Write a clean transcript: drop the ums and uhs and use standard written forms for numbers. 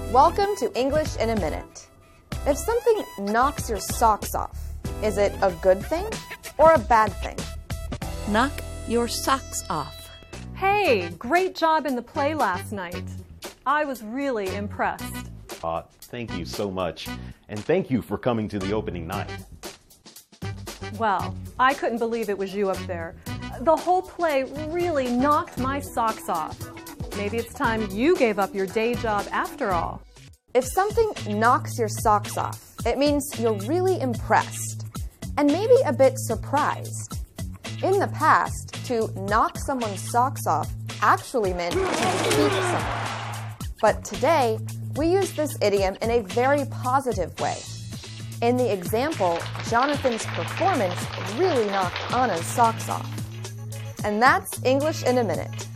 Welcome to English in a Minute. If something knocks your socks off, is it a good thing or a bad thing? Knock your socks off. Hey, great job in the play last night. I was really impressed. Thank you so much. And thank you for coming to the opening night. Well, I couldn't believe it was you up there. The whole play really knocked my socks off. Maybe it's time you gave up your day job after all. If something knocks your socks off, it means you're really impressed and maybe a bit surprised. In the past, to knock someone's socks off actually meant to defeat someone. But today, we use this idiom in a very positive way. In the example, Jonathan's performance really knocked Anna's socks off. And that's English in a Minute.